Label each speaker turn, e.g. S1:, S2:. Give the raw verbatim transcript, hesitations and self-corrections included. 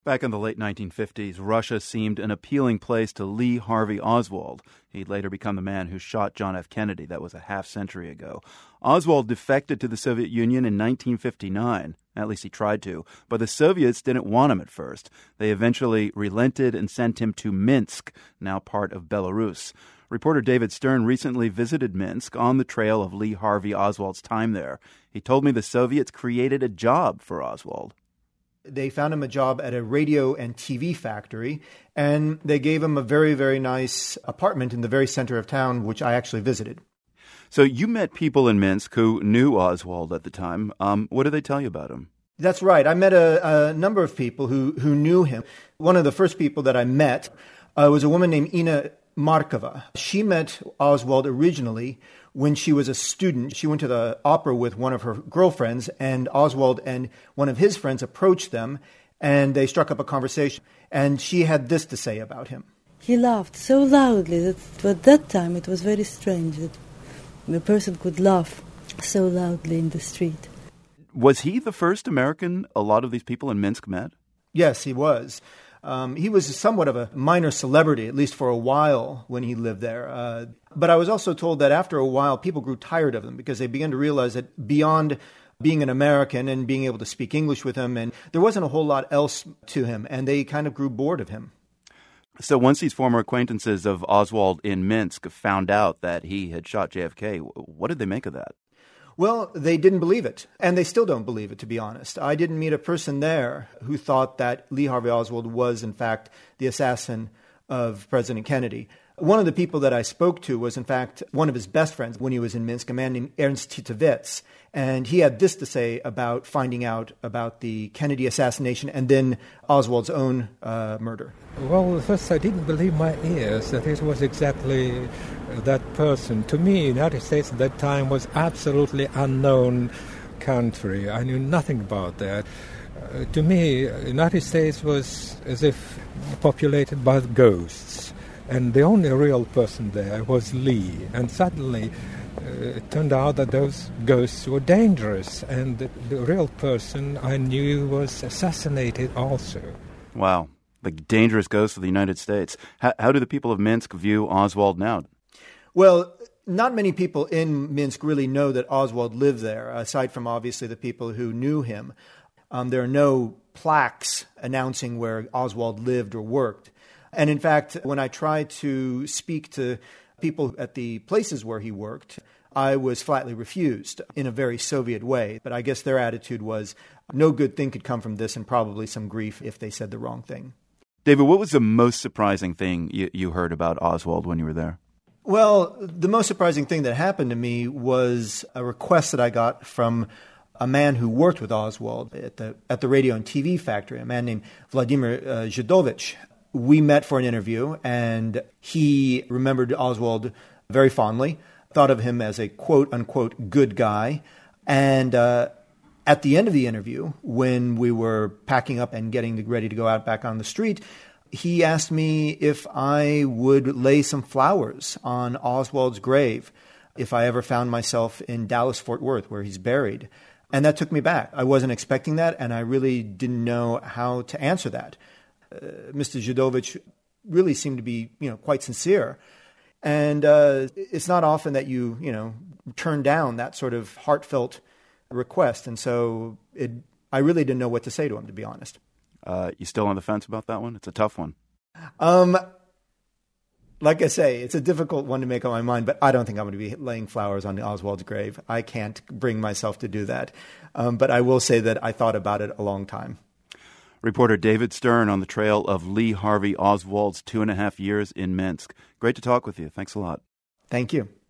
S1: Back in the late nineteen fifties, Russia seemed an appealing place to Lee Harvey Oswald. He'd later become the man who shot John F. Kennedy. That was a half century ago. Oswald defected to the Soviet Union in nineteen fifty-nine. At least he tried to. But the Soviets didn't want him at first. They eventually relented and sent him to Minsk, now part of Belarus. Reporter David Stern recently visited Minsk on the trail of Lee Harvey Oswald's time there. He told me the Soviets created a job for Oswald.
S2: They found him a job at a radio and T V factory, and they gave him a very, very nice apartment in the very center of town, which I actually visited.
S1: So you met people in Minsk who knew Oswald at the time. Um, what did they tell you about him?
S2: That's right. I met a, a number of people who, who knew him. One of the first people that I met uh, was a woman named Ina Markova. She met Oswald originally when she was a student. She went to the opera with one of her girlfriends, and Oswald and one of his friends approached them, and they struck up a conversation. And she had this to say about him.
S3: He laughed so loudly that at that time it was very strange that a person could laugh so loudly in the street.
S1: Was he the first American a lot of these people in Minsk met?
S2: Yes, he was. Um, he was somewhat of a minor celebrity, at least for a while when he lived there. Uh, but I was also told that after a while, people grew tired of him because they began to realize that beyond being an American and being able to speak English with him, and there wasn't a whole lot else to him, and they kind of grew bored of him.
S1: So once these former acquaintances of Oswald in Minsk found out that he had shot J F K, what did they make of that?
S2: Well, they didn't believe it, and they still don't believe it, to be honest. I didn't meet a person there who thought that Lee Harvey Oswald was, in fact, the assassin of President Kennedy. One of the people that I spoke to was, in fact, one of his best friends when he was in Minsk, a man named Ernst Titovets, and he had this to say about finding out about the Kennedy assassination and then Oswald's own uh, murder.
S4: Well, first I didn't believe my ears that it was exactly that person. To me, the United States at that time was absolutely unknown country. I knew nothing about that. Uh, to me, the United States was as if populated by ghosts. And the only real person there was Lee. And suddenly uh, it turned out that those ghosts were dangerous. And the, the real person I knew was assassinated also.
S1: Wow. The dangerous ghost of the United States. How, how do the people of Minsk view Oswald now?
S2: Well, not many people in Minsk really know that Oswald lived there, aside from obviously the people who knew him. Um, there are no plaques announcing where Oswald lived or worked. And in fact, when I tried to speak to people at the places where he worked, I was flatly refused in a very Soviet way. But I guess their attitude was no good thing could come from this, and probably some grief if they said the wrong thing.
S1: David, what was the most surprising thing you, you heard about Oswald when you were there?
S2: Well, the most surprising thing that happened to me was a request that I got from a man who worked with Oswald at the at the radio and T V factory, a man named Vladimir uh, Zhidovich. We met for an interview, and he remembered Oswald very fondly, thought of him as a quote-unquote good guy. And uh, at the end of the interview, when we were packing up and getting ready to go out back on the street, he asked me if I would lay some flowers on Oswald's grave if I ever found myself in Dallas-Fort Worth, where he's buried. And that took me back. I wasn't expecting that, and I really didn't know how to answer that. Uh, Mister Zhidovich really seemed to be, you know, quite sincere. And uh, it's not often that you, you know, turn down that sort of heartfelt request. And so it, I really didn't know what to say to him, to be honest.
S1: Uh, you still on the fence about that one? It's a tough one.
S2: Um, like I say, it's a difficult one to make on my mind, but I don't think I'm going to be laying flowers on Oswald's grave. I can't bring myself to do that. Um, but I will say that I thought about it a long time.
S1: Reporter David Stern on the trail of Lee Harvey Oswald's two and a half years in Minsk. Great to talk with you. Thanks a lot.
S2: Thank you.